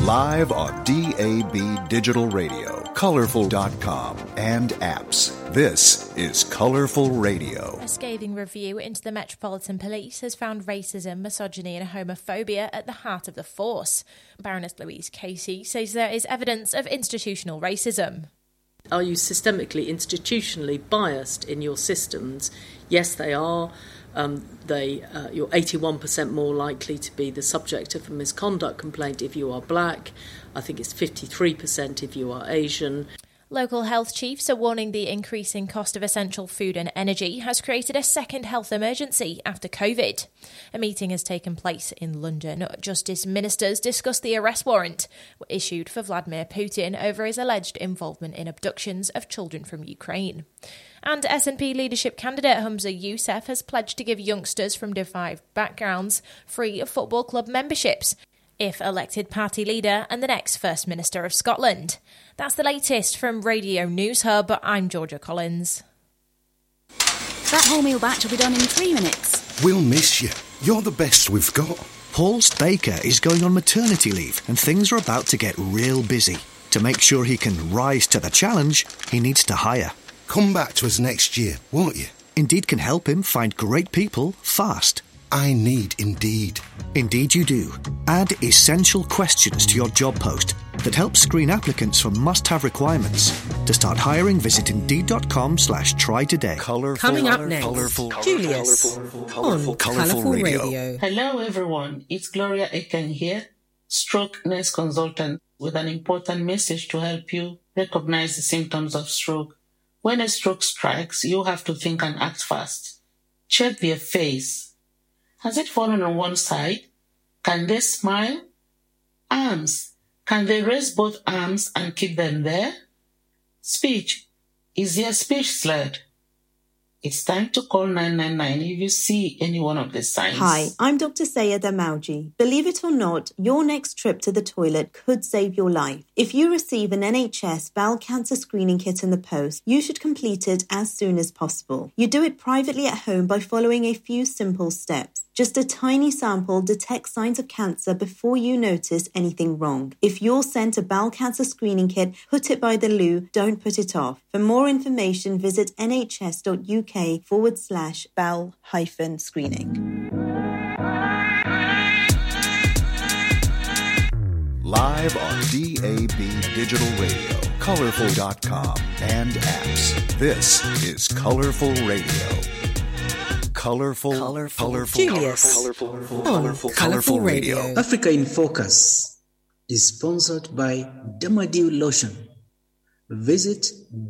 Live on DAB Digital Radio, Colorful.com, and apps. This is Colorful Radio. A scathing review into the Metropolitan Police has found racism, misogyny and homophobia at the heart of the force. Baroness Louise Casey says there is evidence of institutional racism. Are you systemically, institutionally biased in your systems? Yes, they are. You're 81% more likely to be the subject of a misconduct complaint if you are black. I think it's 53% if you are Asian. Local health chiefs are warning the increasing cost of essential food and energy has created a second health emergency after COVID. A meeting has taken place in London. Justice ministers discussed the arrest warrant issued for Vladimir Putin over his alleged involvement in abductions of children from Ukraine. And SNP leadership candidate Humza Yousaf has pledged to give youngsters from deprived backgrounds free football club memberships if elected party leader and the next First Minister of Scotland. That's the latest from Radio News Hub. I'm Georgia Collins. That wholemeal batch will be done in 3 minutes. We'll miss you. You're the best we've got. Paul's baker is going on maternity leave and things are about to get real busy. To make sure he can rise to the challenge, he needs to hire. Come back to us next year, won't you? Indeed can help him find great people fast. I need Indeed. Indeed you do. Add essential questions to your job post that help screen applicants for must-have requirements. To start hiring, visit Indeed.com/try today. Coming up next, Julius on Colorful Radio. Hello everyone, it's Gloria Eken here, stroke nurse consultant with an important message to help you recognize the symptoms of stroke. When a stroke strikes, you have to think and act fast. Check their face. Has it fallen on one side? Can they smile? Arms. Can they raise both arms and keep them there? Speech. Is their speech slurred? It's time to call 999 if you see any one of the signs. Hi, I'm Dr. Sayeda Mauji. Believe it or not, your next trip to the toilet could save your life. If you receive an NHS bowel cancer screening kit in the post, you should complete it as soon as possible. You do it privately at home by following a few simple steps. Just a tiny sample detects signs of cancer before you notice anything wrong. If you're sent a bowel cancer screening kit, put it by the loo, don't put it off. For more information, visit nhs.uk/bowel-screening. Live on DAB Digital Radio, Colorful.com, and apps. This is Colorful Radio. Colorful Julius on Colorful Radio. Africa in Focus is sponsored by Damadil Lotion. Visit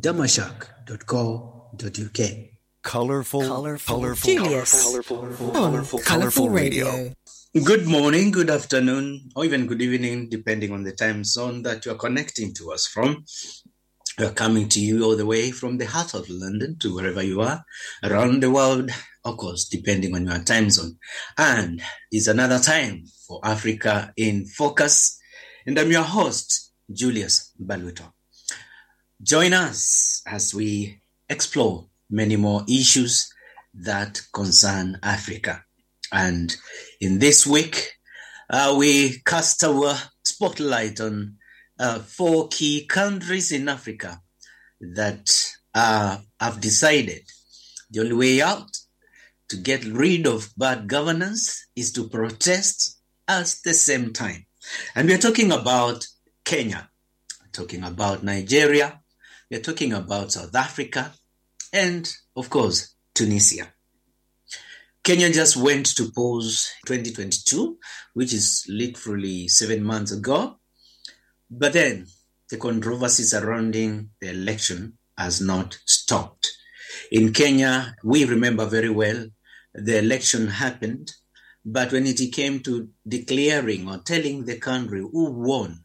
damashak.co.uk. Colorful Julius on Colorful Radio. Good morning, good afternoon, or even good evening, depending on the time zone that you are connecting to us from. We are coming to you all the way from the heart of London to wherever you are around the world, of course, depending on your time zone. And it's another time for Africa in Focus. And I'm your host, Julius Baluto. Join us as we explore many more issues that concern Africa. And in this week, we cast our spotlight on 4 key countries in Africa that have decided the only way out to get rid of bad governance is to protest at the same time. And we're talking about Kenya, we're talking about Nigeria, we're talking about South Africa, and of course, Tunisia. Kenya just went to polls 2022, which is literally 7 months ago. But then the controversy surrounding the election has not stopped. In Kenya, we remember very well the election happened, but when it came to declaring or telling the country who won,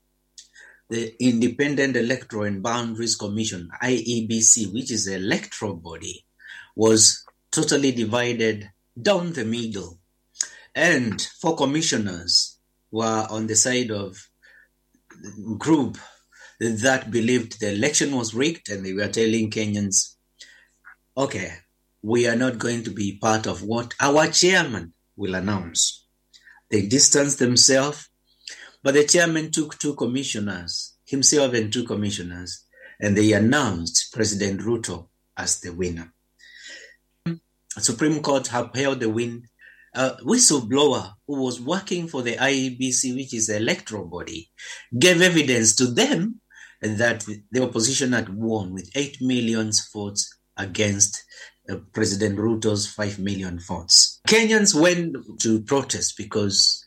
the Independent Electoral and Boundaries Commission, IEBC, which is the electoral body, was totally divided down the middle. And 4 commissioners were on the side of the group that believed the election was rigged, and they were telling Kenyans, okay, we are not going to be part of what our chairman will announce. They distanced themselves, But the chairman took himself and two commissioners, and they announced President Ruto as the winner. Supreme Court upheld the win. A whistleblower who was working for the IEBC, which is the electoral body, gave evidence to them that the opposition had won with 8 million votes against President Ruto's 5 million votes. Kenyans went to protest because,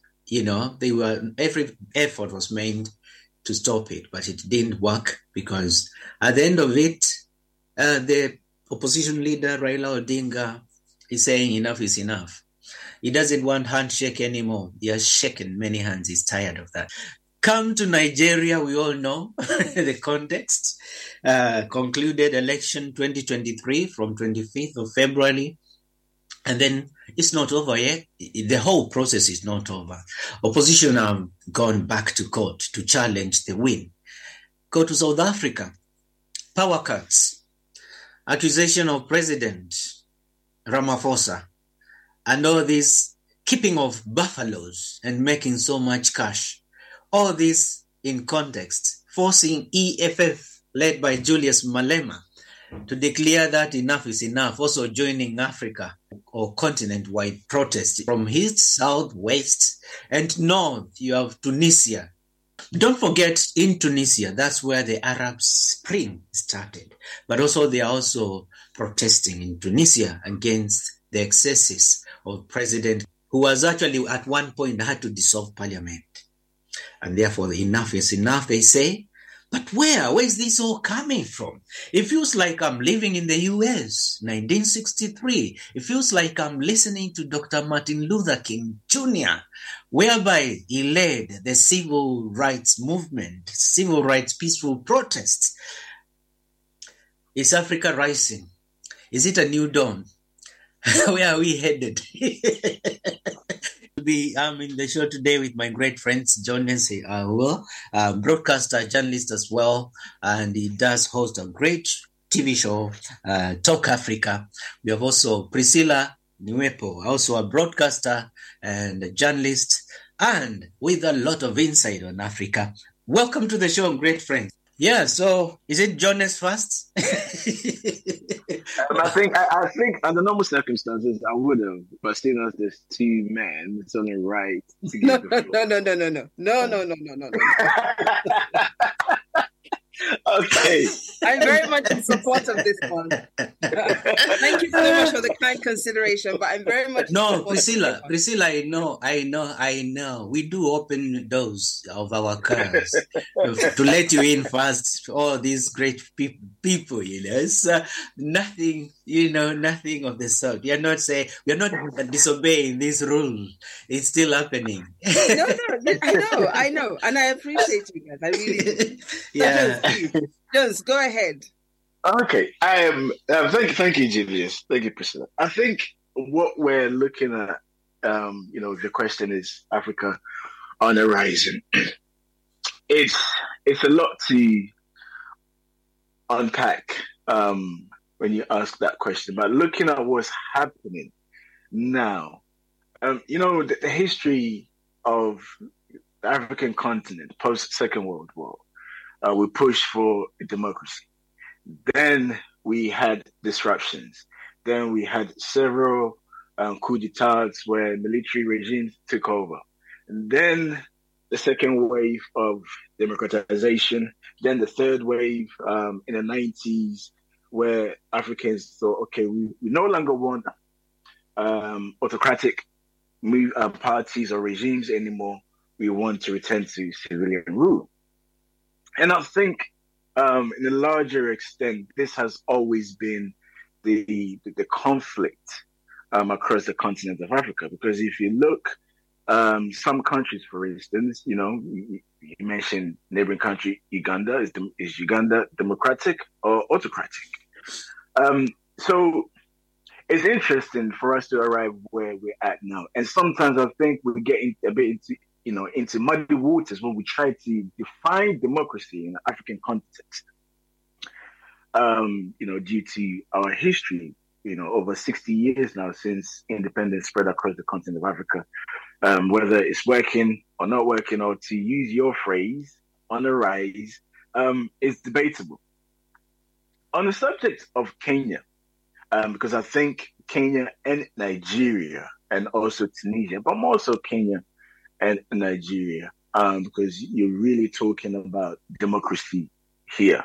every effort was made to stop it, but it didn't work because at the end of it, the opposition leader, Raila Odinga, is saying enough is enough. He doesn't want handshake anymore. He has shaken many hands. He's tired of that. Come to Nigeria, we all know the context. Concluded election 2023 from 25th of February. And then it's not over yet. The whole process is not over. Opposition have gone back to court to challenge the win. Go to South Africa. Power cuts. Accusation of President Ramaphosa. And all this keeping of buffaloes and making so much cash. All this in context, forcing EFF, led by Julius Malema, to declare that enough is enough, also joining Africa or continent-wide protests from east, south, west, and north. You have Tunisia. Don't forget, in Tunisia, that's where the Arab Spring started. But also they are also protesting in Tunisia against the excesses of President, who was actually at one point had to dissolve parliament. And therefore, enough is enough, they say. But where is this all coming from? It feels like I'm living in the US, 1963. It feels like I'm listening to Dr. Martin Luther King Jr., whereby he led the civil rights movement, civil rights peaceful protests. Is Africa rising? Is it a new dawn? Where are we headed? I'm in the show today with my great friends, John Nancy broadcaster, journalist as well, and he does host a great TV show, Talk Africa. We have also Priscilla Niwepo, also a broadcaster and a journalist, and with a lot of insight on Africa. Welcome to the show, great friends. Yeah, so is it Jonas first? I think under normal circumstances I would have, but seeing as there's two men, it's only right to give No. Okay. I'm very much in support of this one. Thank you so much for the kind consideration, but I'm very much Priscilla, I know. We do open doors of our cars to let you in first. All these great people, It's nothing of the sort. We are not disobeying this rule. It's still happening. No, I know. And I appreciate you guys. I really do. Yeah. Jones, go ahead. Okay. Thank you, Julius. Thank you, Priscilla. I think what we're looking at, if your question is Africa on the horizon, it's a lot to unpack when you ask that question. But looking at what's happening now, the history of the African continent post Second World War. We pushed for democracy. Then we had disruptions. Then we had several coups d'etats where military regimes took over. And then the second wave of democratization. Then the third wave in the 90s where Africans thought, okay, we no longer want autocratic parties or regimes anymore. We want to return to civilian rule. And I think, in a larger extent, this has always been the conflict across the continent of Africa. Because if you look, some countries, for instance, you mentioned neighboring country Uganda. Is Uganda democratic or autocratic? So it's interesting for us to arrive where we're at now. And sometimes I think we're getting a bit into muddy waters when we try to define democracy in the African context, due to our history. over 60 years now since independence spread across the continent of Africa. Whether it's working or not working, or to use your phrase, on the rise, is debatable. On the subject of Kenya, because I think Kenya and Nigeria, and also Tunisia, but more so Kenya and Nigeria, because you're really talking about democracy here.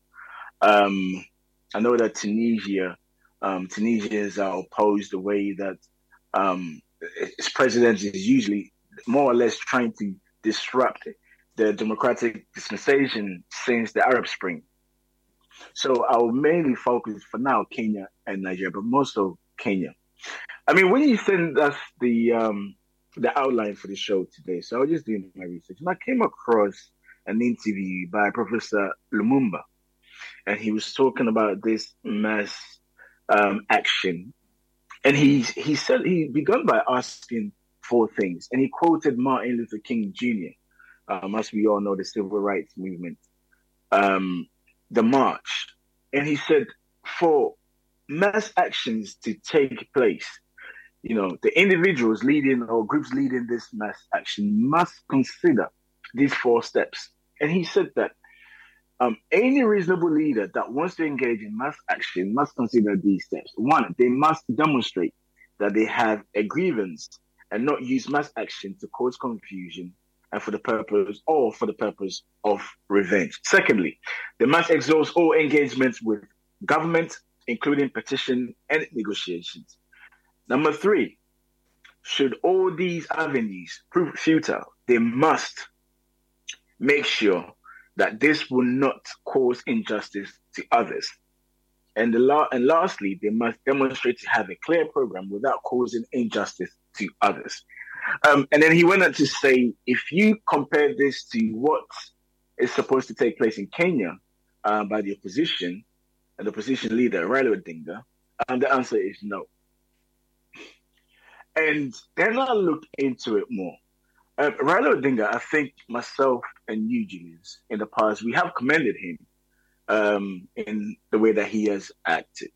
I know that Tunisians are opposed the way that its president is usually more or less trying to disrupt the democratic dispensation since the Arab Spring. So I will mainly focus for now Kenya and Nigeria, but more so Kenya. I mean, when you send us the outline for the show today, so I was just doing my research, and I came across an interview by Professor Lumumba, and he was talking about this mass action, and he said he began by asking 4 things, and he quoted Martin Luther King Jr. As we all know, the civil rights movement, the march, and he said for mass actions to take place, the individuals leading or groups leading this mass action must consider these 4 steps. And he said that any reasonable leader that wants to engage in mass action must consider these steps. 1, they must demonstrate that they have a grievance and not use mass action to cause confusion and for the purpose of revenge. Secondly, they must exhaust all engagements with government, including petition and negotiations. Number 3, should all these avenues prove futile, they must make sure that this will not cause injustice to others. And lastly, they must demonstrate to have a clear program without causing injustice to others. And then he went on to say, if you compare this to what is supposed to take place in Kenya by the opposition and the opposition leader, Raila Odinga, the answer is no. And then I looked into it more. Raila Odinga, I think myself and you, Julius, in the past, we have commended him in the way that he has acted.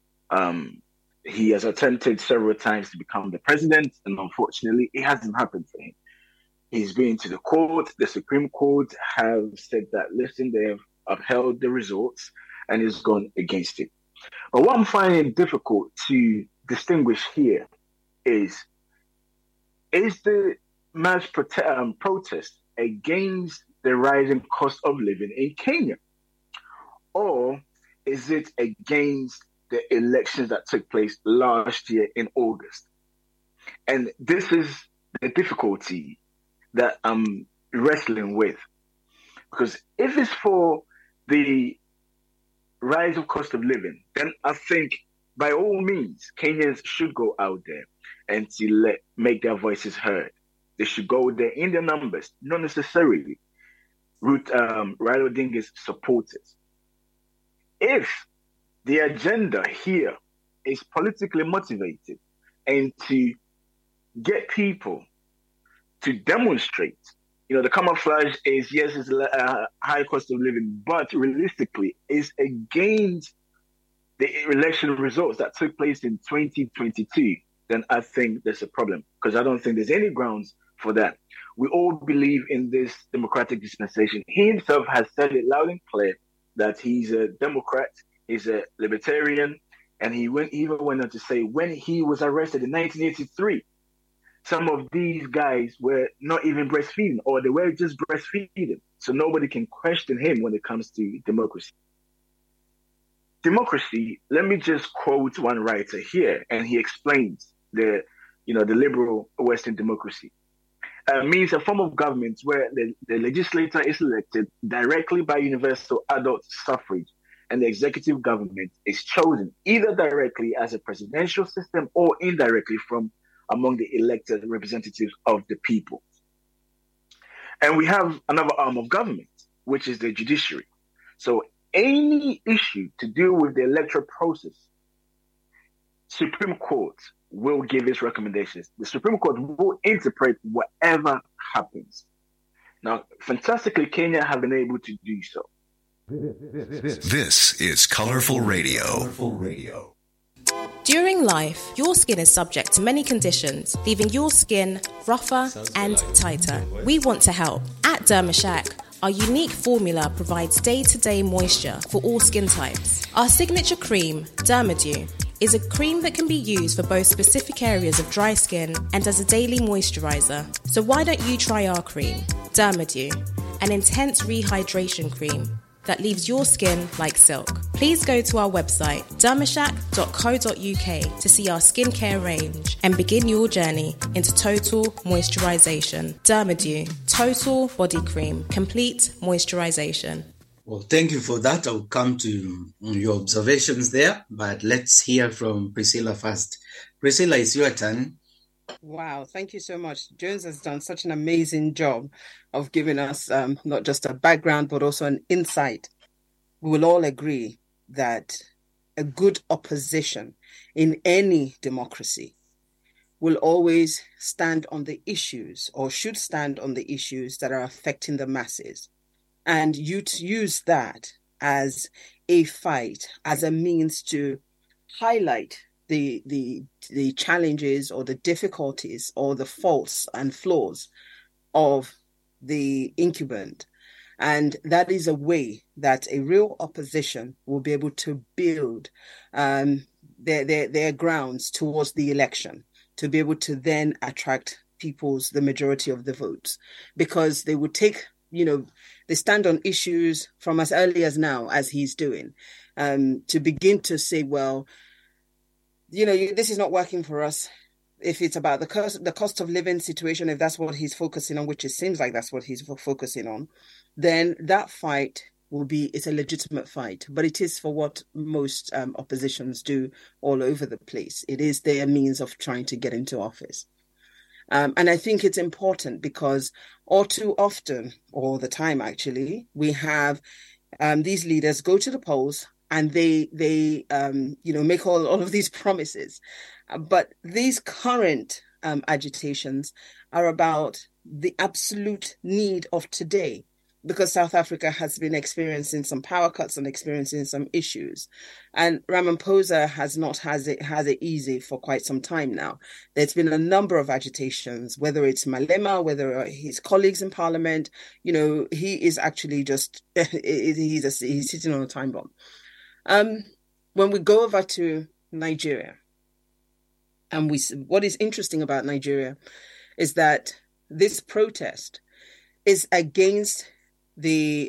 He has attempted several times to become the president, and unfortunately, it hasn't happened for him. He's been to the court. The Supreme Court have said that, listen, they have upheld the results, and he's gone against it. But what I'm finding difficult to distinguish here is the mass protest against the rising cost of living in Kenya? Or is it against the elections that took place last year in August? And this is the difficulty that I'm wrestling with. Because if it's for the rise of cost of living, then I think by all means, Kenyans should go out there and to make their voices heard. They should go there in their numbers, not necessarily Raila Odinga's supporters. If the agenda here is politically motivated and to get people to demonstrate, the camouflage is, yes, it's a high cost of living, but realistically is against the election results that took place in 2022, then I think there's a problem, because I don't think there's any grounds for that. We all believe in this democratic dispensation. He himself has said it loud and clear that he's a Democrat, he's a libertarian, and he even went on to say when he was arrested in 1983, some of these guys were not even breastfeeding, or they were just breastfeeding. So nobody can question him when it comes to democracy. Democracy, let me just quote one writer here, and he explains the liberal Western democracy. Means a form of government where the legislator is elected directly by universal adult suffrage, and the executive government is chosen either directly as a presidential system or indirectly from among the elected representatives of the people. And we have another arm of government, which is the judiciary. So any issue to do with the electoral process, Supreme Court will give its recommendations. The Supreme Court will interpret whatever happens. Now, fantastically, Kenya have been able to do so. This is Colorful Radio. During life, your skin is subject to many conditions, leaving your skin rougher and tighter. We want to help. At Dermashack, our unique formula provides day-to-day moisture for all skin types. Our signature cream, Dermadew, is a cream that can be used for both specific areas of dry skin and as a daily moisturizer. So why don't you try our cream, Dermadew, an intense rehydration cream that leaves your skin like silk. Please go to our website, dermashack.co.uk, to see our skincare range and begin your journey into total moisturization. Dermadew, total body cream, complete moisturization. Well, thank you for that. I'll come to your observations there, but let's hear from Priscilla first. Priscilla, it's your turn. Wow, thank you so much. Jones has done such an amazing job of giving us not just a background, but also an insight. We will all agree that a good opposition in any democracy will always stand on the issues, or should stand on the issues that are affecting the masses. And you use that as a fight, as a means to highlight the challenges or the difficulties or the faults and flaws of the incumbent. And that is a way that a real opposition will be able to build their grounds towards the election, to be able to then attract the majority of the votes, because they would take, they stand on issues from as early as now, as he's doing, to begin to say, well, this is not working for us. If it's about the cost of living situation, if that's what he's focusing on, which it seems like that's what he's focusing on, then that fight it's a legitimate fight. But it is for what most oppositions do all over the place. It is their means of trying to get into office. And I think it's important because all too often, all the time actually, we have these leaders go to the polls and they make all of these promises. But these current agitations are about the absolute need of today, because South Africa has been experiencing some power cuts and experiencing some issues. And Ramaphosa has it easy for quite some time now. There's been a number of agitations, whether it's Malema, whether his colleagues in parliament, he is actually just, he's sitting on a time bomb. When we go over to Nigeria, and what is interesting about Nigeria is that this protest is against the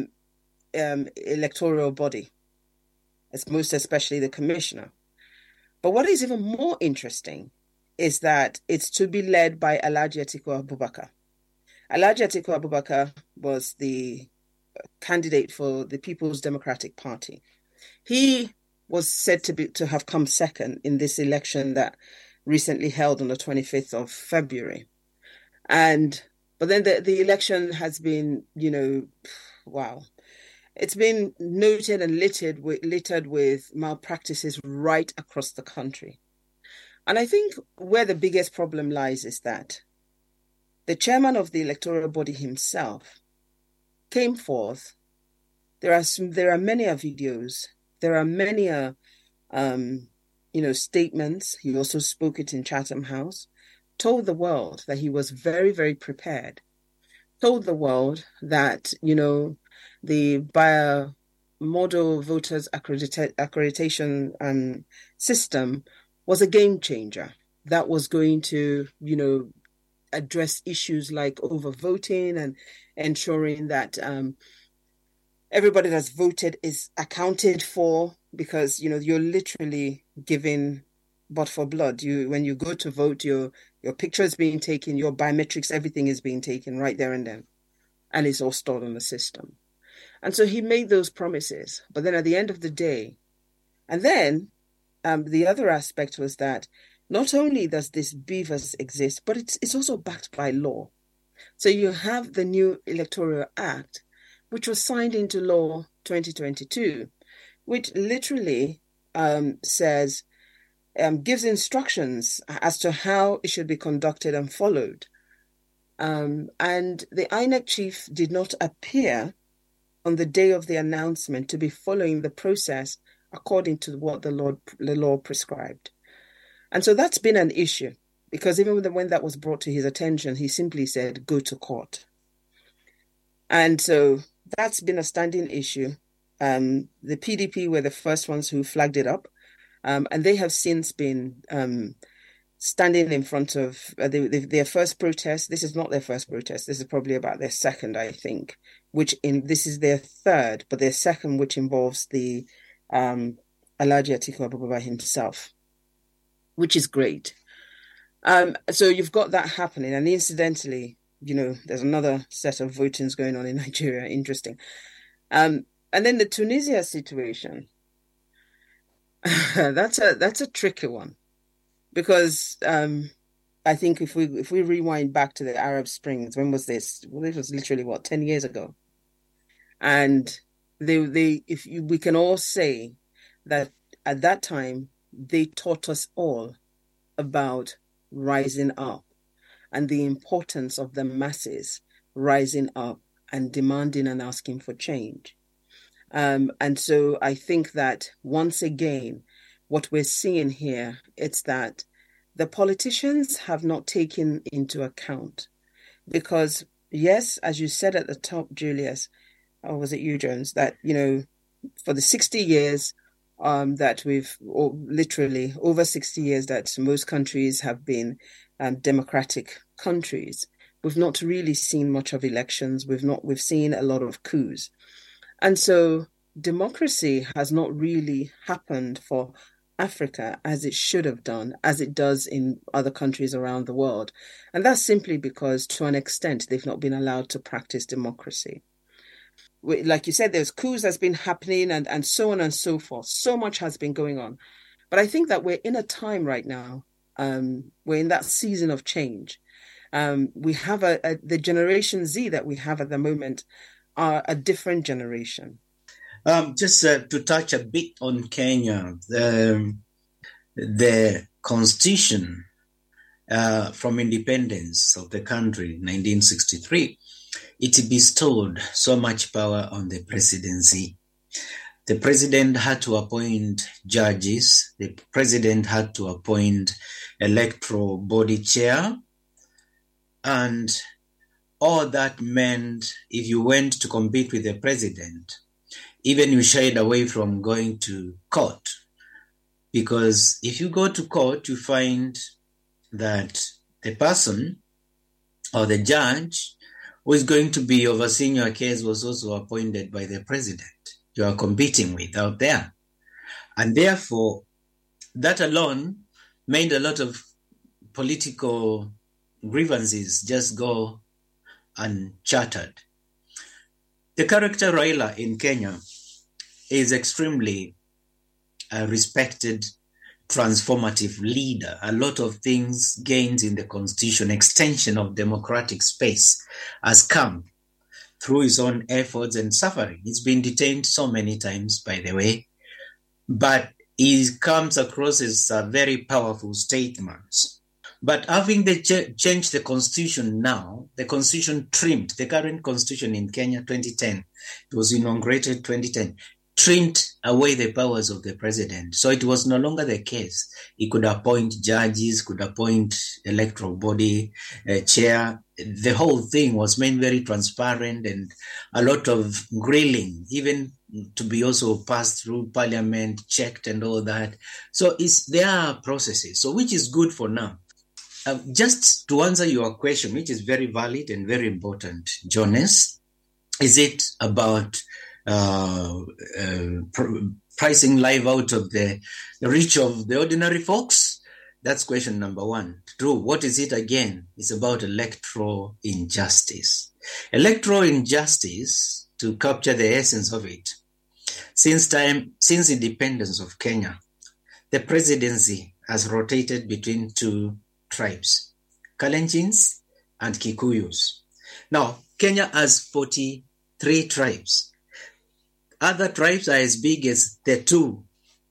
electoral body, most especially the commissioner. But what is even more interesting is that it's to be led by Alhaji Atiku Abubakar. Alhaji Atiku Abubakar was the candidate for the People's Democratic Party. He was said to have come second in this election that recently held on the 25th of February. But then the election has been, it's been noted and littered with malpractices right across the country. And I think where the biggest problem lies is that the chairman of the electoral body himself came forth. There are many videos. There are many statements. He also spoke it in Chatham House. Told the world that he was very, very prepared. Told the world that, the biomodal voters accreditation system was a game changer that was going to, address issues like overvoting and ensuring that everybody that's voted is accounted for, because, you're literally giving but for blood. When you go to vote, your picture is being taken, your biometrics, everything is being taken right there and then. And it's all stored on the system. And so he made those promises. But then at the end of the day, and then the other aspect was that not only does this BVAS exist, but it's also backed by law. So you have the new Electoral Act, which was signed into law 2022, which literally says, gives instructions as to how it should be conducted and followed. And the INEC chief did not appear on the day of the announcement to be following the process according to what the law prescribed. And so that's been an issue, because even when that was brought to his attention, he simply said, go to court. And so that's been a standing issue. The PDP were the first ones who flagged it up, and they have since been standing in front of their first protest. This is not their first protest. This is probably about their second, I think, this is their third, but their second, which involves the Alhaji Atiku Abubakar himself, which is great. So you've got that happening. And incidentally, there's another set of votings going on in Nigeria. Interesting. And then the Tunisia situation, that's a tricky one, because I think if we rewind back to the Arab Springs, when was this? Well, it was literally 10 years ago, and we can all say that at that time they taught us all about rising up and the importance of the masses rising up and demanding and asking for change. And so I think that once again, what we're seeing here, it's that the politicians have not taken into account, because yes, as you said at the top, Julius, or was it you, Jones, that, for the 60 years that literally over 60 years that most countries have been democratic countries, we've not really seen much of elections. We've seen a lot of coups. And so democracy has not really happened for Africa as it should have done, as it does in other countries around the world. And that's simply because, to an extent, they've not been allowed to practice democracy. Like you said, there's coups that's been happening and so on and so forth. So much has been going on. But I think that we're in a time right now, we're in that season of change. We have the Generation Z that we have at the moment are a different generation. Just to touch a bit on Kenya, the constitution from independence of the country, 1963, it bestowed so much power on the presidency. The president had to appoint judges. The president had to appoint electoral body chair. And all that meant if you went to compete with the president, even you shied away from going to court. Because if you go to court, you find that the person or the judge who is going to be overseeing your case was also appointed by the president you are competing with out there. And therefore, that alone made a lot of political grievances just go uncharted. The character Raila in Kenya is extremely respected, transformative leader. A lot of things gained in the constitution, extension of democratic space has come through his own efforts and suffering. He's been detained so many times, by the way, but he comes across as a very powerful statesman. But having changed the constitution now, the constitution trimmed, the current constitution in Kenya, 2010, it was inaugurated 2010, trimmed away the powers of the president. So it was no longer the case. He could appoint judges, could appoint electoral body chair. The whole thing was made very transparent and a lot of grilling, even to be also passed through parliament, checked and all that. So there are processes, so which is good for now. Just to answer your question, which is very valid and very important, Jonas, is it about pricing life out of the reach of the ordinary folks? That's question number one. True. What is it again? It's about electoral injustice. Electoral injustice, to capture the essence of it, since independence of Kenya, the presidency has rotated between two tribes, Kalenjins and Kikuyus. Now, Kenya has 43 tribes. Other tribes are as big as the two,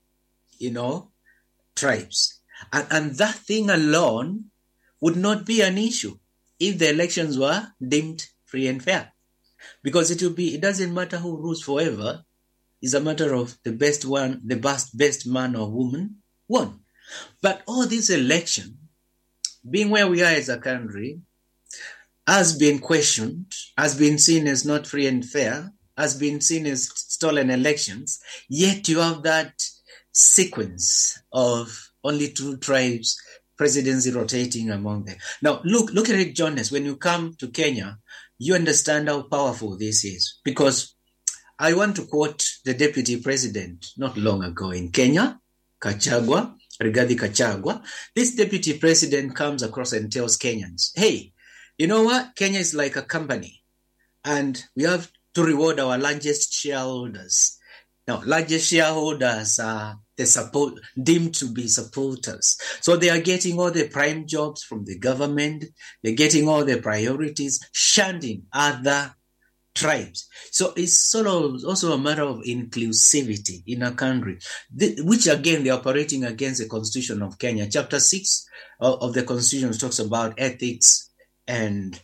tribes. And that thing alone would not be an issue if the elections were deemed free and fair. Because it doesn't matter who rules forever. It's a matter of the best man or woman won. But all this election, being where we are as a country, has been questioned, has been seen as not free and fair, has been seen as stolen elections, yet you have that sequence of only 2 tribes, presidency rotating among them. Now, look at it, Jonas. When you come to Kenya, you understand how powerful this is. Because I want to quote the deputy president not long ago in Kenya, Gachagua, Rigathi Gachagua. This deputy president comes across and tells Kenyans, hey, you know what? Kenya is like a company, and we have to reward our largest shareholders. Now, largest shareholders are deemed to be supporters. So they are getting all the prime jobs from the government. They're getting all the priorities, shunning other tribes. So it's sort of also a matter of inclusivity in a country, which again, they're operating against the Constitution of Kenya. Chapter 6 of the Constitution talks about ethics and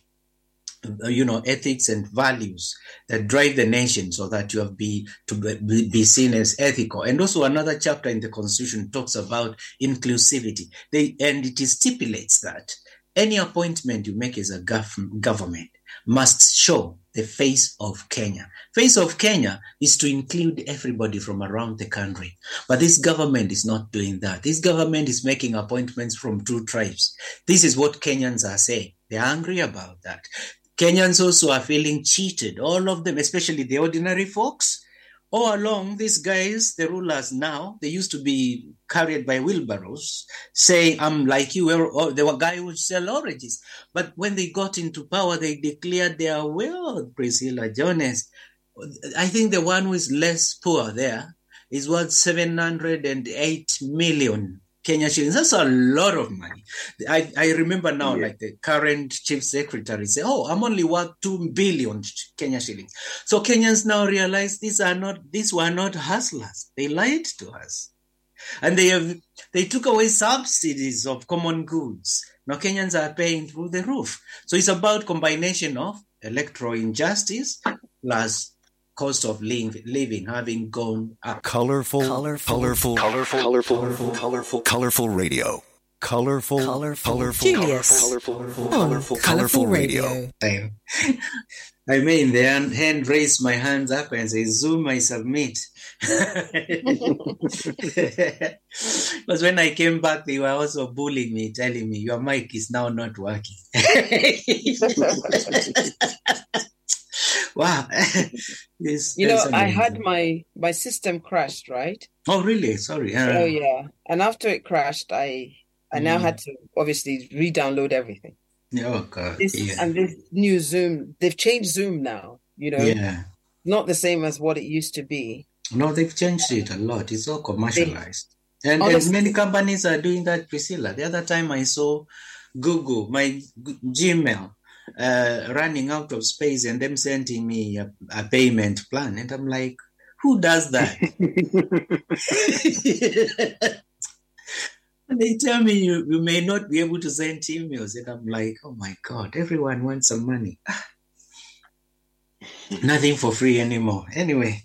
ethics and values that drive the nation, so that you have to be seen as ethical. And also another chapter in the Constitution talks about inclusivity. And it stipulates that any appointment you make as a government must show the face of Kenya. Face of Kenya is to include everybody from around the country. But this government is not doing that. This government is making appointments from 2 tribes. This is what Kenyans are saying. They're angry about that. Kenyans also are feeling cheated. All of them, especially the ordinary folks. All along, these guys, the rulers now, they used to be carried by wheelbarrows, saying, I'm like you. They were guys who would sell oranges. But when they got into power, they declared their wealth, Priscilla Jones. I think the one who is less poor there is worth 708 million Kenya shillings. That's a lot of money. I remember now, like the current chief secretary say, I'm only worth 2 billion Kenya shillings. So Kenyans now realize these were not hustlers. They lied to us. And they took away subsidies of common goods. Now Kenyans are paying through the roof. So it's about combination of electoral injustice plus cost of living having gone up. Colorful radio. Colorful Julius on Colorful Radio. I may in the hand raise my hands up and say, Zoom, I submit. Because when I came back, they were also bullying me, telling me, your mic is now not working. Wow. I had my system crashed, right? Oh, really? Sorry. Oh, yeah. And after it crashed, I now had to obviously re-download everything. Oh, God. And this new Zoom, they've changed Zoom now, Yeah. Not the same as what it used to be. No, they've changed it a lot. It's all commercialized. And many companies are doing that, Priscilla. The other time I saw Google, my Gmail, running out of space and them sending me a payment plan. And I'm like, who does that? And they tell me you may not be able to send emails. And I'm like, oh my God, everyone wants some money. Nothing for free anymore. Anyway.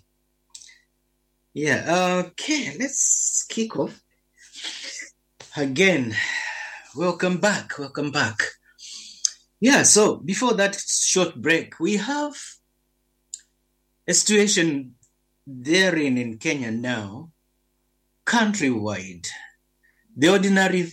Yeah, okay, let's kick off. Again, welcome back. Yeah, so before that short break, we have a situation therein in Kenya now, countrywide. The ordinary,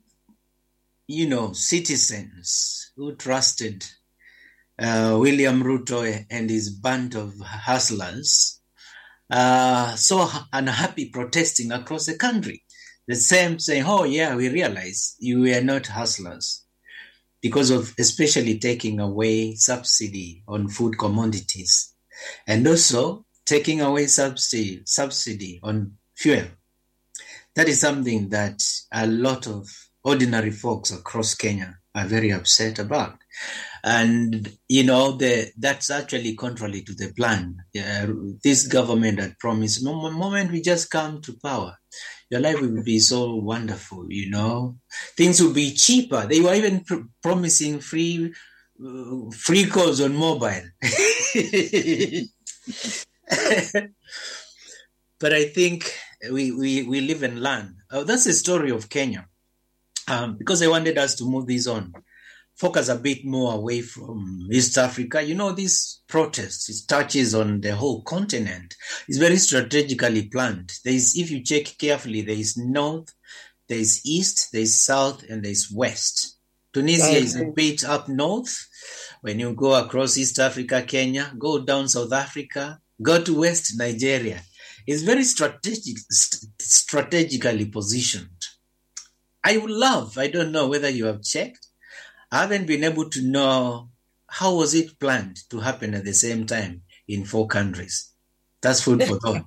citizens who trusted William Ruto and his band of hustlers so unhappy protesting across the country. The same saying, oh yeah, we realize you were not hustlers because of especially taking away subsidy on food commodities and also taking away subsidy on fuel. That is something that a lot of ordinary folks across Kenya are very upset about. And, that's actually contrary to the plan. This government had promised, the moment we just come to power, your life will be so wonderful, Things will be cheaper. They were even promising free calls on mobile. But I think we live and learn. That's the story of Kenya. Because they wanted us to move this on, focus a bit more away from East Africa. You know, these protests, it touches on the whole continent. It's very strategically planned. If you check carefully, there is north, there is east, there is south, and there is west. Tunisia is a bit up north. When you go across East Africa, Kenya, go down South Africa, go to West Nigeria. It's very strategically positioned. I don't know whether you have checked. I haven't been able to know how was it planned to happen at the same time in 4 countries. That's food for thought.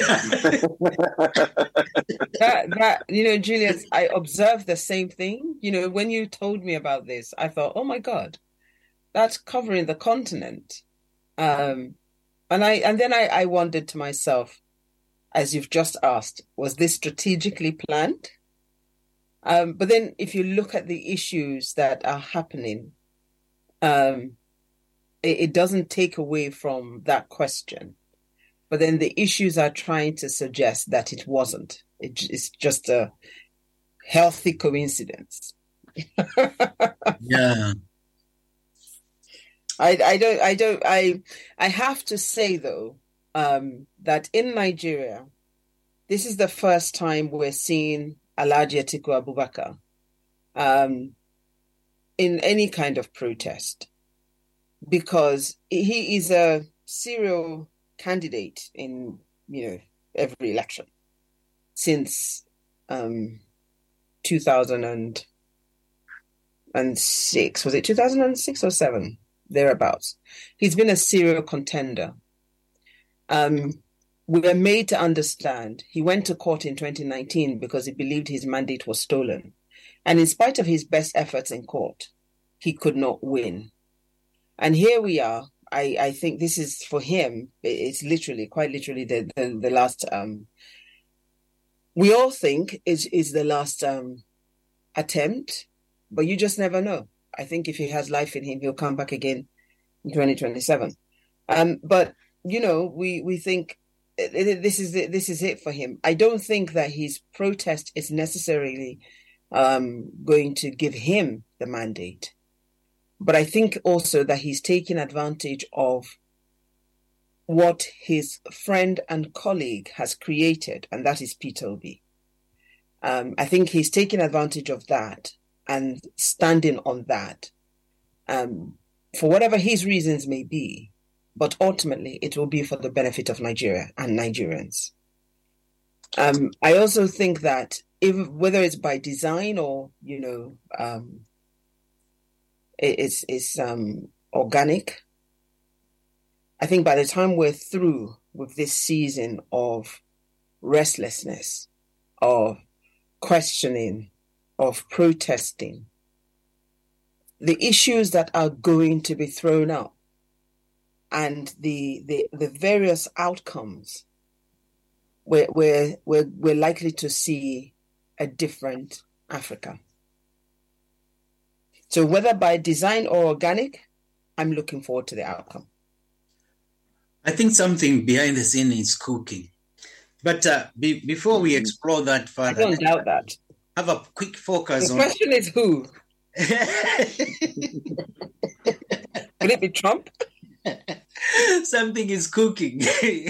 Julius, I observed the same thing. When you told me about this, I thought, oh my God, that's covering the continent. And then I wondered to myself, as you've just asked, was this strategically planned? But then if you look at the issues that are happening, it doesn't take away from that question. But then the issues are trying to suggest that it wasn't. It's just a healthy coincidence. Yeah. I have to say though, that in Nigeria, this is the first time we're seeing Alhaji Atiku Abubakar in any kind of protest, because he is a serial candidate in every election since 2006. Was it 2006 or 7? Thereabouts. He's been a serial contender. We were made to understand he went to court in 2019 because he believed his mandate was stolen. And in spite of his best efforts in court, he could not win. And here we are. I think this is for him. It's quite literally the last, we all think is the last attempt, but you just never know. I think if he has life in him, he'll come back again in 2027. But, we think this is it for him. I don't think that his protest is necessarily going to give him the mandate. But I think also that he's taking advantage of what his friend and colleague has created, and that is Peter Obi. I think he's taking advantage of that and standing on that for whatever his reasons may be. But ultimately, it will be for the benefit of Nigeria and Nigerians. I also think that whether it's by design or, it's organic, I think by the time we're through with this season of restlessness, of questioning, of protesting, the issues that are going to be thrown up and the various outcomes, we're likely to see a different Africa. So whether by design or organic, I'm looking forward to the outcome. I think something behind the scene is cooking. But before we explore that further, I don't doubt that. Have a quick focus on... The question is who? Will it be Trump? Something is cooking.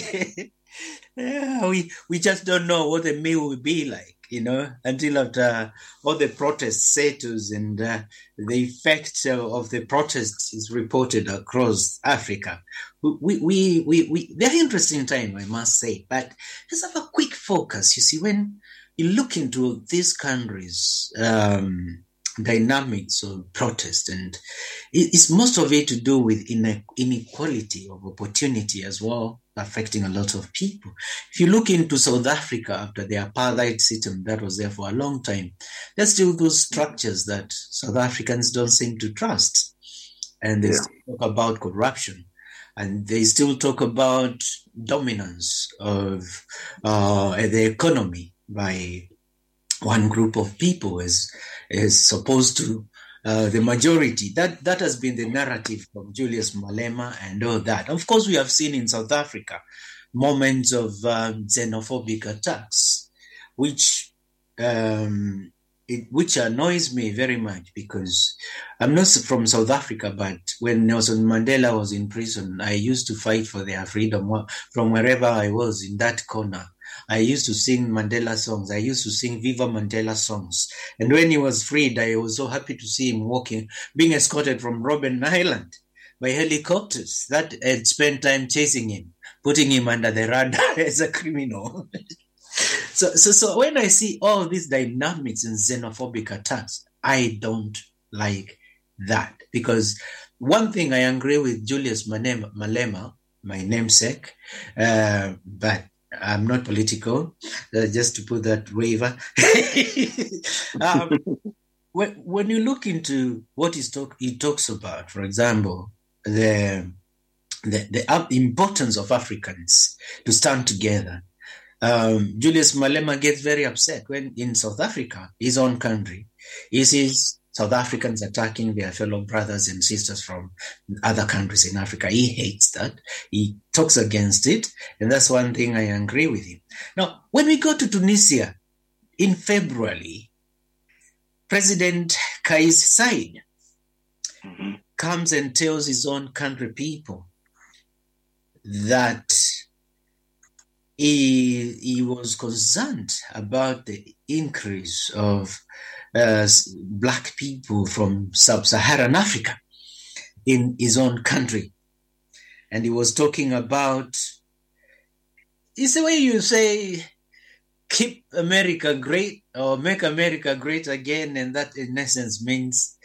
Yeah, we just don't know what the meal will be like, until after all the protest settles and the effect of the protests is reported across Africa. Very interesting time, I must say. But let's have a quick focus. You see, when you look into these countries' dynamics of protest, and it's most of it to do with inequality of opportunity as well, affecting a lot of people. If you look into South Africa after the apartheid system that was there for a long time, there's still those structures that South Africans don't seem to trust. And they still talk about corruption. And they still talk about dominance of the economy by one group of people as opposed to the majority. That has been the narrative from Julius Malema and all that. Of course, we have seen in South Africa moments of xenophobic attacks, which annoys me very much, because I'm not from South Africa, but when Nelson Mandela was in prison, I used to fight for their freedom from wherever I was in that corner. I used to sing Mandela songs. I used to sing Viva Mandela songs. And when he was freed, I was so happy to see him being escorted from Robben Island by helicopters that had spent time chasing him, putting him under the radar as a criminal. So when I see all these dynamics and xenophobic attacks, I don't like that. Because one thing I agree with Julius Malema, my namesake, but I'm not political, just to put that waiver. When you look into what he talks about, for example, the importance of Africans to stand together, Julius Malema gets very upset when in South Africa, his own country, he sees South Africans attacking their fellow brothers and sisters from other countries in Africa. He hates that. He talks against it. And that's one thing I agree with him. Now, when we go to Tunisia in February, President Kais Saied comes and tells his own country people that he was concerned about the increase of black people from sub-Saharan Africa in his own country. And he was talking about, it's the way you say, keep America great or make America great again. And that in essence means,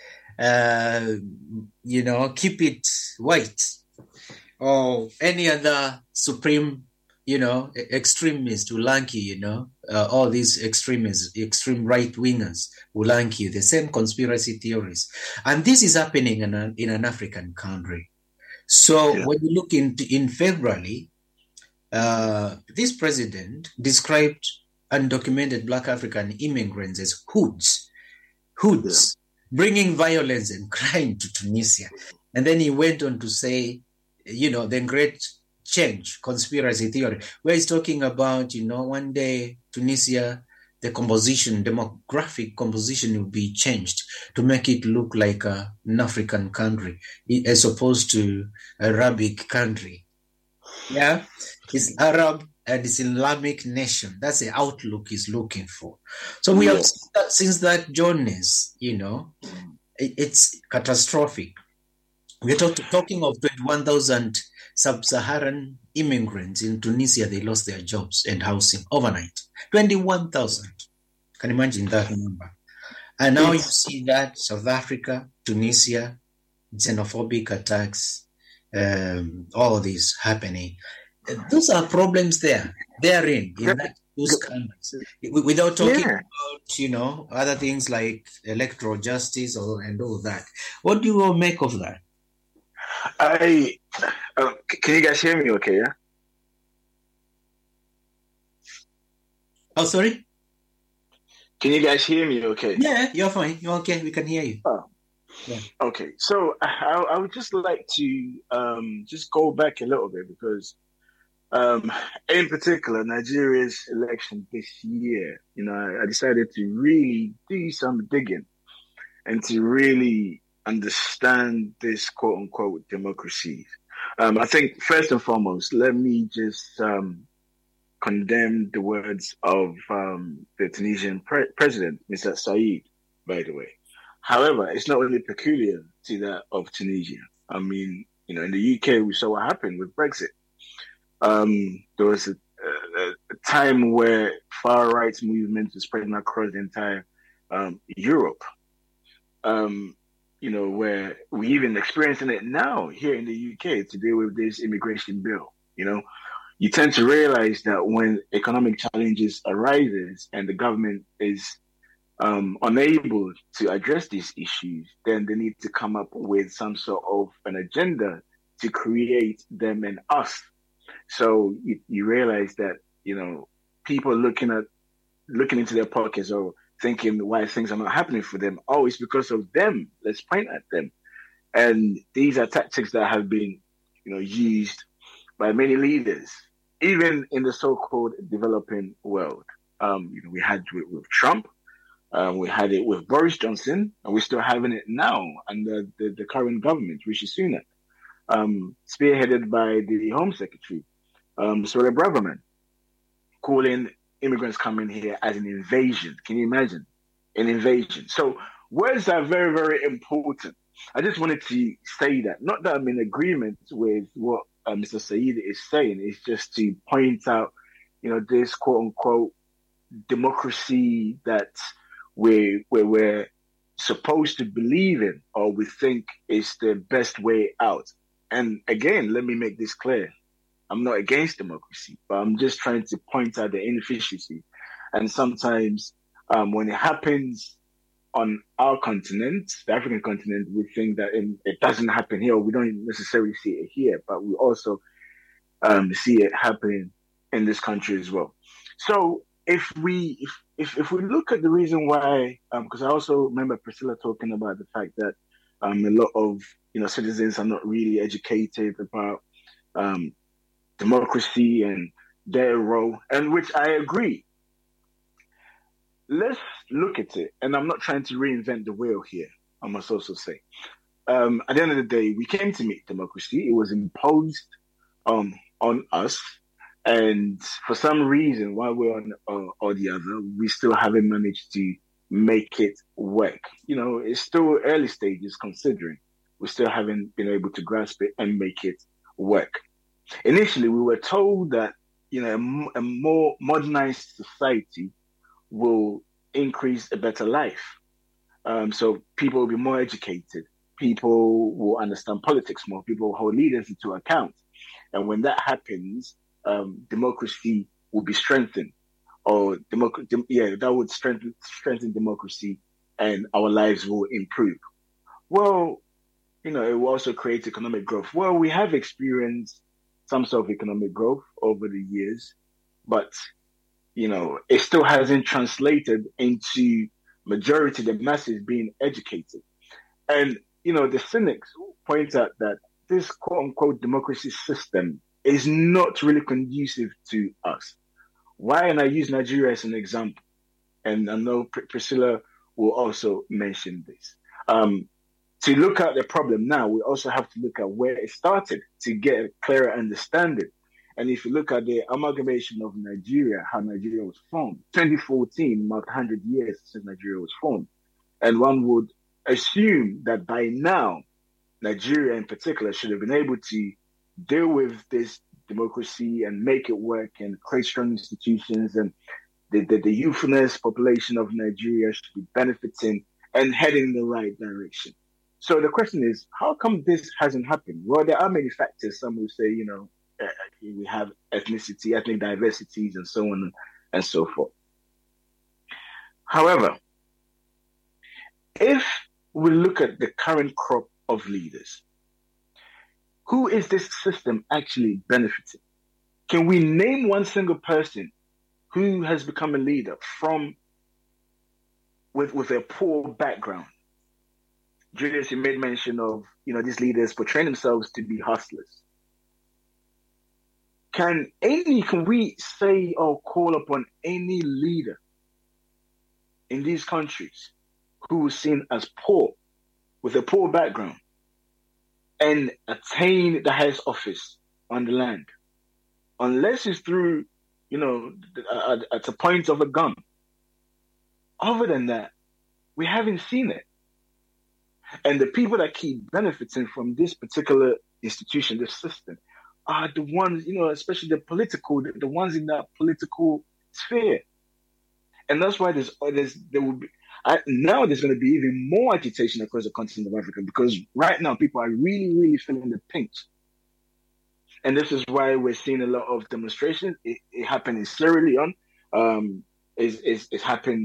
keep it white or any other supreme extremist will like you, all these extremists, extreme right-wingers will like you, the same conspiracy theories. And this is happening in an African country. So when you look in February, this president described undocumented Black African immigrants as hoods, bringing violence and crime to Tunisia. And then he went on to say, the great change, conspiracy theory, where he's talking about, one day Tunisia, the demographic composition will be changed to make it look like an African country as opposed to Arabic country. Yeah, it's Arab and it's Islamic nation. That's the outlook he's looking for. So we have seen that since that journeys, it's catastrophic. We're talking of 21,000 sub-Saharan immigrants in Tunisia. They lost their jobs and housing overnight. 21,000. Can you imagine that number? And now you see that South Africa, Tunisia, xenophobic attacks, all this happening. Those are problems therein in those countries. Without talking about, other things like electoral justice and all that. What do you all make of that? Can you guys hear me okay, yeah? Oh, sorry? Can you guys hear me okay? Yeah, you're fine. You're okay. We can hear you. Oh. Yeah. Okay. So I would just like to just go back a little bit because in particular, Nigeria's election this year, I decided to really do some digging and to really understand this quote unquote democracy. I think first and foremost, let me just condemn the words of the Tunisian president, Mr. Saied, by the way. However, it's not only peculiar to that of Tunisia. I mean, in the UK, we saw what happened with Brexit. There was a time where far right movements were spreading across the entire Europe. Where we even experiencing it now here in the UK to deal with this immigration bill. You tend to realize that when economic challenges arises and the government is unable to address these issues, then they need to come up with some sort of an agenda to create them and us. So you realize that, people looking into their pockets or thinking why things are not happening for them. Oh, it's because of them. Let's point at them. And these are tactics that have been, used by many leaders even in the so-called developing world. We had it with Trump, we had it with Boris Johnson, and we're still having it now under the current government, Rishi Sunak, spearheaded by the Home Secretary, Suella Braverman, calling immigrants coming here as an invasion. Can you imagine? An invasion. So words are very, very important. I just wanted to say that. Not that I'm in agreement with what Mr. Said is saying. It's just to point out, this quote-unquote democracy that we're supposed to believe in, or we think is the best way out. And again, let me make this clear. I'm not against democracy, but I'm just trying to point out the inefficiency. And sometimes when it happens on our continent, the African continent, we think that it doesn't happen here. We don't necessarily see it here, but we also see it happening in this country as well. So if we look at the reason why, because I also remember Priscilla talking about the fact that a lot of citizens are not really educated about democracy and their role, and which I agree. Let's look at it, and I'm not trying to reinvent the wheel here, I must also say. At the end of the day, we came to meet democracy. It was imposed on us, and for some reason, one way or the other, we still haven't managed to make it work. It's still early stages considering. We still haven't been able to grasp it and make it work. Initially, we were told that a more modernized society will increase a better life. So people will be more educated. People will understand politics more. People will hold leaders into account. And when that happens, democracy will be strengthened. Or that would strengthen democracy, and our lives will improve. Well, it will also create economic growth. Well, we have experienced some sort of economic growth over the years, but it still hasn't translated into majority, the masses being educated. And, the cynics point out that this quote unquote democracy system is not really conducive to us. Why? And I use Nigeria as an example. And I know Priscilla will also mention this. To look at the problem now, we also have to look at where it started to get a clearer understanding. And if you look at the amalgamation of Nigeria, how Nigeria was formed, 2014 marked 100 years since Nigeria was formed. And one would assume that by now, Nigeria in particular should have been able to deal with this democracy and make it work and create strong institutions, and the youthfulness population of Nigeria should be benefiting and heading in the right direction. So the question is, how come this hasn't happened? Well, there are many factors. Some will say, we have ethnicity, ethnic diversities, and so on and so forth. However, if we look at the current crop of leaders, who is this system actually benefiting? Can we name one single person who has become a leader with a poor background? Julius, you made mention of, these leaders portraying themselves to be hustlers. Can we say or call upon any leader in these countries who was seen as poor, with a poor background, and attain the highest office on the land? Unless it's through, at the point of a gun. Other than that, we haven't seen it. And the people that keep benefiting from this particular institution, this system, are the ones, especially the ones in that political sphere. And that's why there's going to be even more agitation across the continent of Africa, because right now people are really, really feeling the pinch. And this is why we're seeing a lot of demonstrations. It happened in Sierra Leone. It happened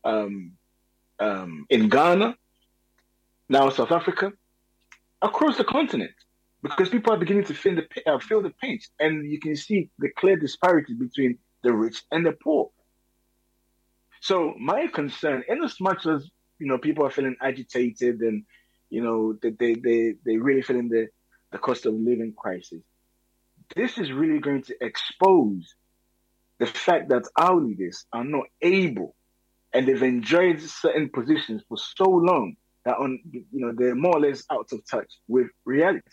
in Ghana. Now South Africa, across the continent, because people are beginning to feel the pinch, and you can see the clear disparity between the rich and the poor. So my concern, in as much as people are feeling agitated and they really feeling the cost of living crisis, this is really going to expose the fact that our leaders are not able, and they've enjoyed certain positions for so long that they're more or less out of touch with reality.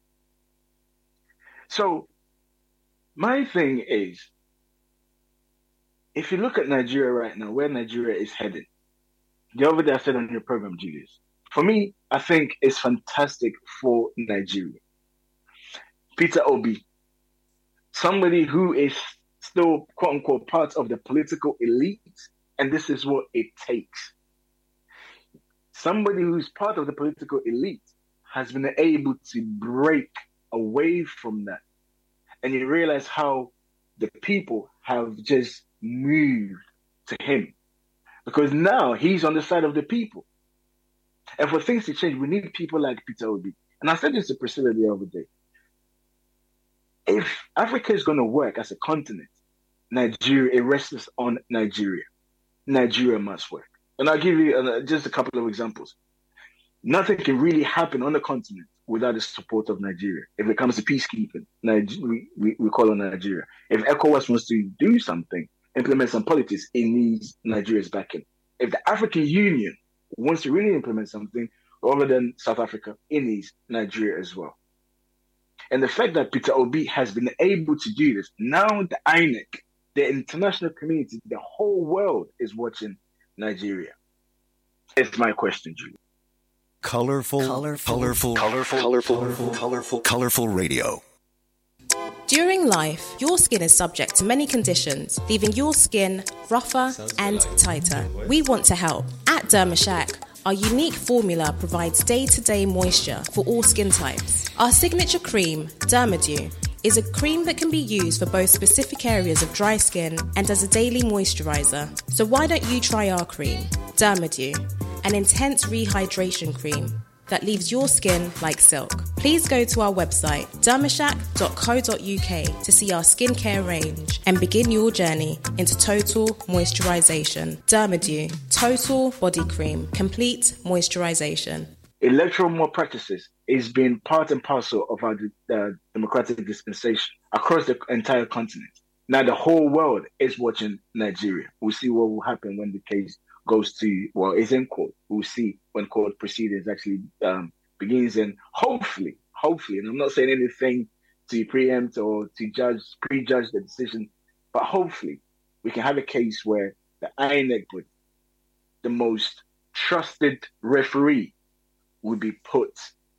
So my thing is, if you look at Nigeria right now, where Nigeria is headed, the other day I said on your program, Julius, for me, I think it's fantastic for Nigeria. Peter Obi, somebody who is still, quote unquote, part of the political elite, and this is what it takes. Somebody who's part of the political elite has been able to break away from that. And you realize how the people have just moved to him. Because now he's on the side of the people. And for things to change, we need people like Peter Obi. And I said this to Priscilla the other day. If Africa is going to work as a continent, Nigeria, it rests on Nigeria. Nigeria must work. And I'll give you just a couple of examples. Nothing can really happen on the continent without the support of Nigeria. If it comes to peacekeeping, we call on Nigeria. If ECOWAS wants to do something, implement some politics, it needs Nigeria's backing. If the African Union wants to really implement something other than South Africa, it needs Nigeria as well. And the fact that Peter Obi has been able to do this, now the INEC, the international community, the whole world is watching Nigeria. It's my question, Julie. Colorful radio. During life, your skin is subject to many conditions, leaving your skin rougher and tighter. We want to help. At Dermashack, our unique formula provides day-to-day moisture for all skin types. Our signature cream, Dermadew, is a cream that can be used for both specific areas of dry skin and as a daily moisturizer. So why don't you try our cream, Dermadew, an intense rehydration cream that leaves your skin like silk. Please go to our website, dermashack.co.uk, to see our skincare range and begin your journey into total moisturization. Dermadew, total body cream, complete moisturization. Electoral malpractices is being part and parcel of our democratic dispensation across the entire continent. Now the whole world is watching Nigeria. We'll see what will happen when the case goes to, well, it's in court. We'll see when court proceedings actually begins, and hopefully, and I'm not saying anything to preempt or to prejudge the decision, but hopefully we can have a case where the INEC, the most trusted referee, would be put,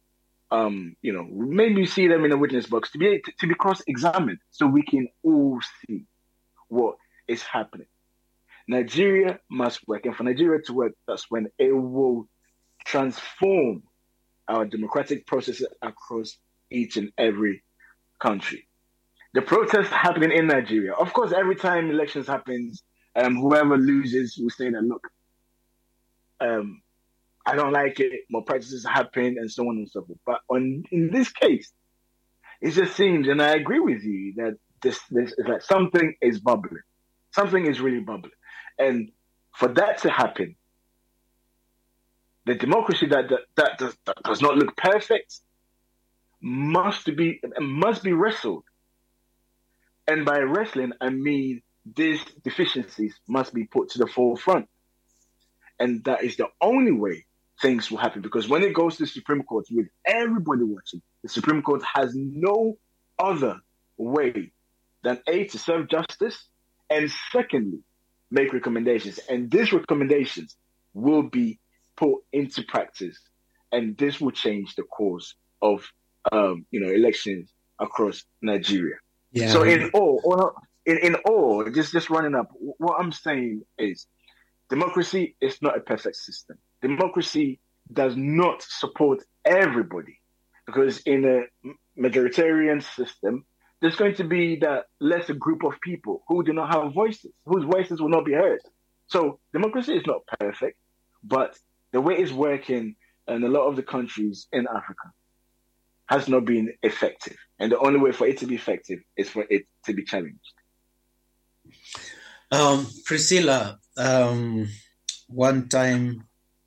maybe see them in a witness box to be cross-examined so we can all see what is happening. Nigeria must work, and for Nigeria to work, that's when it will transform our democratic processes across each and every country. The protests happening in Nigeria, of course, every time elections happens, whoever loses will say that, look, I don't like it, more practices happen, and so on and so forth. But in this case, it just seems, and I agree with you, that this is like something is bubbling. Something is really bubbling. And for that to happen, the democracy that does not look perfect must be wrestled. And by wrestling, I mean these deficiencies must be put to the forefront. And that is the only way things will happen. Because when it goes to the Supreme Court with everybody watching, the Supreme Court has no other way than A, to serve justice, and secondly, make recommendations. And these recommendations will be put into practice. And this will change the course of, elections across Nigeria. Yeah. So in all, just running up, what I'm saying is democracy is not a perfect system. Democracy does not support everybody, because in a majoritarian system, there's going to be that lesser group of people who do not have voices, whose voices will not be heard. So democracy is not perfect, but the way it's working in a lot of the countries in Africa has not been effective. And the only way for it to be effective is for it to be challenged. Priscilla, one time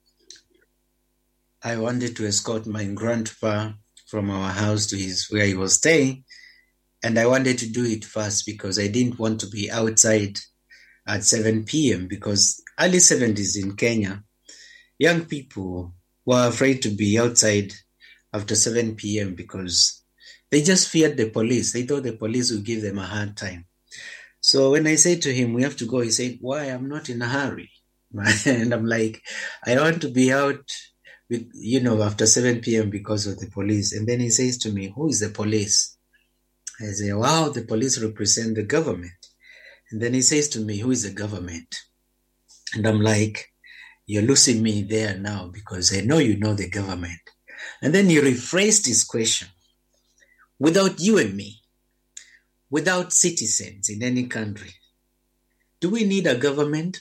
I wanted to escort my grandpa from our house to where he was staying. And I wanted to do it fast because I didn't want to be outside at 7 p.m. because early 70s in Kenya, young people were afraid to be outside after 7 p.m. because they just feared the police. They thought the police would give them a hard time. So when I said to him, we have to go, he said, why? I'm not in a hurry. And I'm like, I want to be out with, after 7 p.m. because of the police. And then he says to me, who is the police? I say, wow, the police represent the government. And then he says to me, who is the government? And I'm like, you're losing me there now because I know you know the government. And then he rephrased his question. Without you and me, without citizens in any country, do we need a government?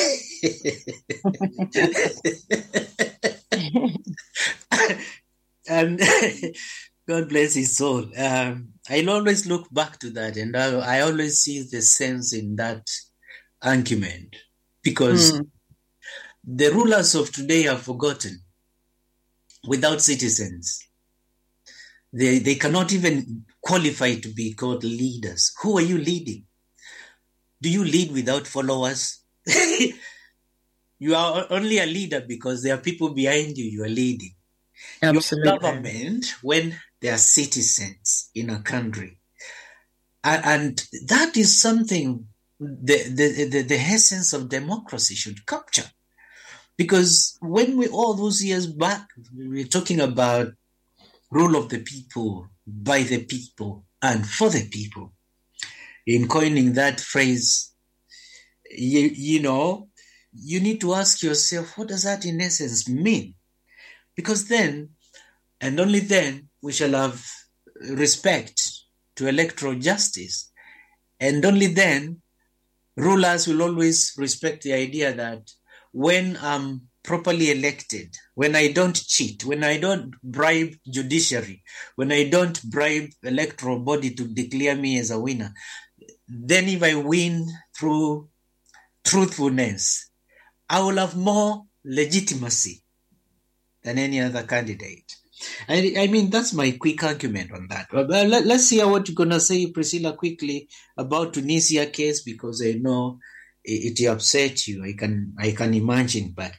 And God bless his soul. I'll always look back to that, and I always see the sense in that argument because the rulers of today have forgotten. Without citizens, they cannot even qualify to be called leaders. Who are you leading? Do you lead without followers? You are only a leader because there are people behind you you are leading. Absolutely. Your government when there are citizens in a country. And that is something the essence of democracy should capture. Because when all those years back, we were talking about rule of the people, by the people, and for the people. In coining that phrase, you need to ask yourself, what does that in essence mean? Because then, and only then, we shall have respect to electoral justice. And only then, rulers will always respect the idea that when I'm properly elected, when I don't cheat, when I don't bribe judiciary, when I don't bribe electoral body to declare me as a winner, then if I win through truthfulness, I will have more legitimacy than any other candidate. I mean, that's my quick argument on that. Let's hear what you're going to say, Priscilla, quickly about Tunisia case, because I know it upset you. I can imagine, but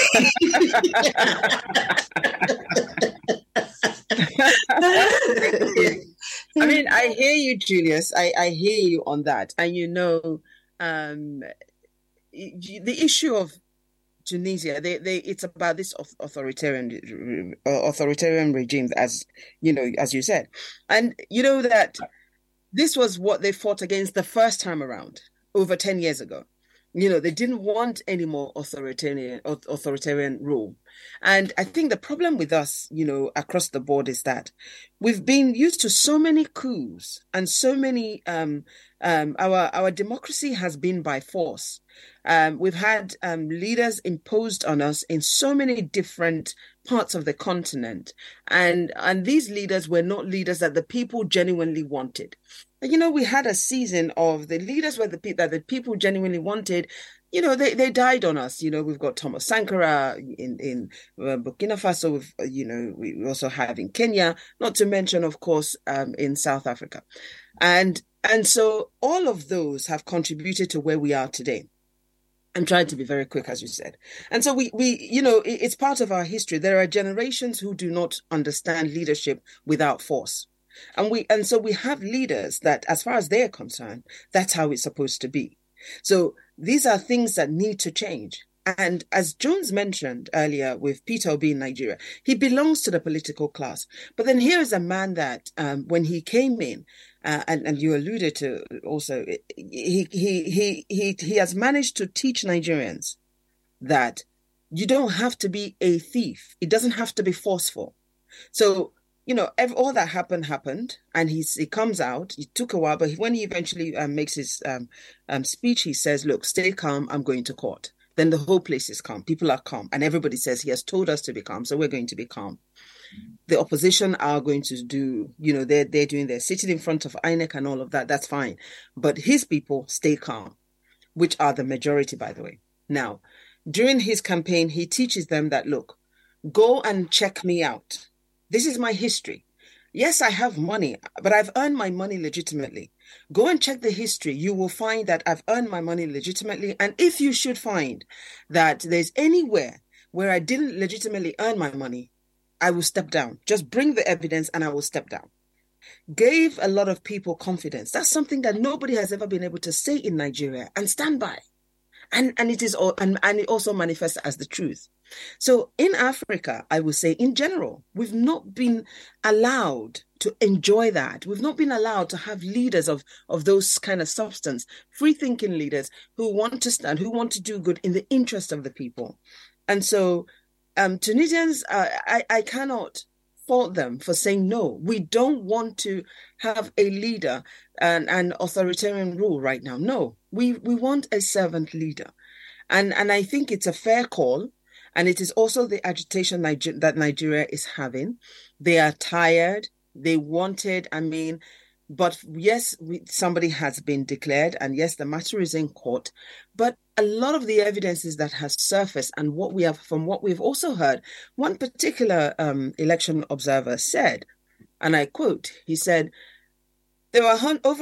I mean, I hear you, Julius. I hear you on that. And the issue of Tunisia, it's about this authoritarian regime, as you said, and that this was what they fought against the first time around over 10 years ago. They didn't want any more authoritarian rule. And I think the problem with us, across the board is that we've been used to so many coups and so many, our democracy has been by force. We've had leaders imposed on us in so many different parts of the continent. And these leaders were not leaders that the people genuinely wanted. We had a season of the leaders that the people genuinely wanted. They died on us. We've got Thomas Sankara in Burkina Faso. We also have in Kenya, not to mention, of course, in South Africa. And so all of those have contributed to where we are today. I'm trying to be very quick, as you said. And so we it's part of our history. There are generations who do not understand leadership without force. And so we have leaders that, as far as they're concerned, that's how it's supposed to be. So these are things that need to change. And as Jones mentioned earlier with Peter Obi in Nigeria, he belongs to the political class. But then here is a man that when he came in, and you alluded to also, he has managed to teach Nigerians that you don't have to be a thief. It doesn't have to be forceful. So, all that happened, and he comes out. It took a while, but when he eventually makes his speech, he says, look, stay calm, I'm going to court. Then the whole place is calm. People are calm. And everybody says he has told us to be calm, so we're going to be calm. The opposition are going to do, they're sitting in front of INEC and all of that. That's fine. But his people stay calm, which are the majority, by the way. Now, during his campaign, he teaches them that, look, go and check me out. This is my history. Yes, I have money, but I've earned my money legitimately. Go and check the history. You will find that I've earned my money legitimately. And if you should find that there's anywhere where I didn't legitimately earn my money, I will step down. Just bring the evidence and I will step down. Gave a lot of people confidence. That's something that nobody has ever been able to say in Nigeria and stand by. And it also manifests as the truth. So in Africa, I would say in general, we've not been allowed to enjoy that. We've not been allowed to have leaders of those kind of substance, free-thinking leaders who want to stand, who want to do good in the interest of the people. And so Tunisians, I cannot fault them for saying no. We don't want to have a leader and authoritarian rule right now. No, we want a servant leader. And I think it's a fair call. And it is also the agitation that Nigeria is having. They are tired. They wanted, but yes, somebody has been declared. And yes, the matter is in court. But a lot of the evidences that has surfaced and from what we've also heard, one particular election observer said, and I quote, he said, there were over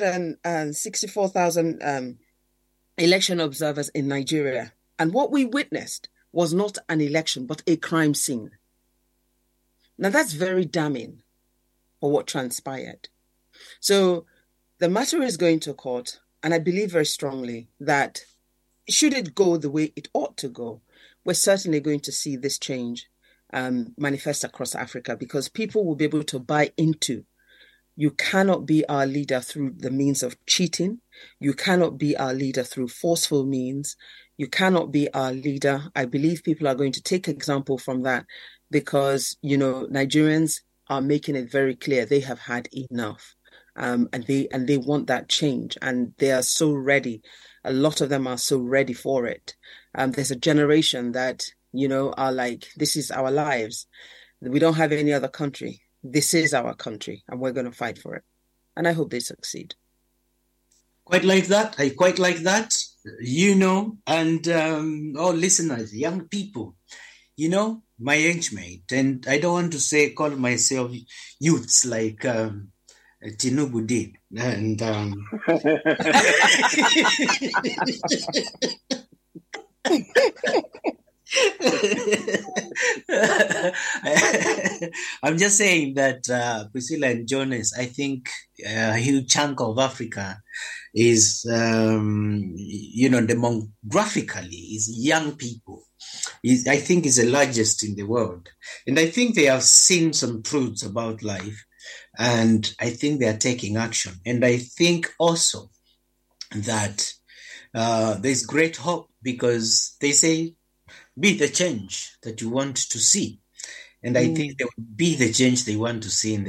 164,000 election observers in Nigeria. And what we witnessed was not an election, but a crime scene. Now, that's very damning for what transpired. So the matter is going to court, and I believe very strongly that should it go the way it ought to go, we're certainly going to see this change manifest across Africa, because people will be able to buy into you cannot be our leader through the means of cheating. You cannot be our leader through forceful means. You cannot be our leader. I believe people are going to take example from that because, Nigerians are making it very clear they have had enough. And they want that change, and they are so ready. A lot of them are so ready for it. There's a generation that, are like, this is our lives. We don't have any other country. This is our country, and we're going to fight for it. And I hope they succeed. Quite like that. I quite like that. And all listeners, young people, my age mate, and I don't want to call myself youths like Tinubu did. And I'm just saying that Priscilla and Jonas, I think a huge chunk of Africa is, demographically is young people. I think is the largest in the world. And I think they have seen some truths about life, and I think they are taking action. And I think also that there's great hope, because they say, be the change that you want to see. And I think they will be the change they want to see in the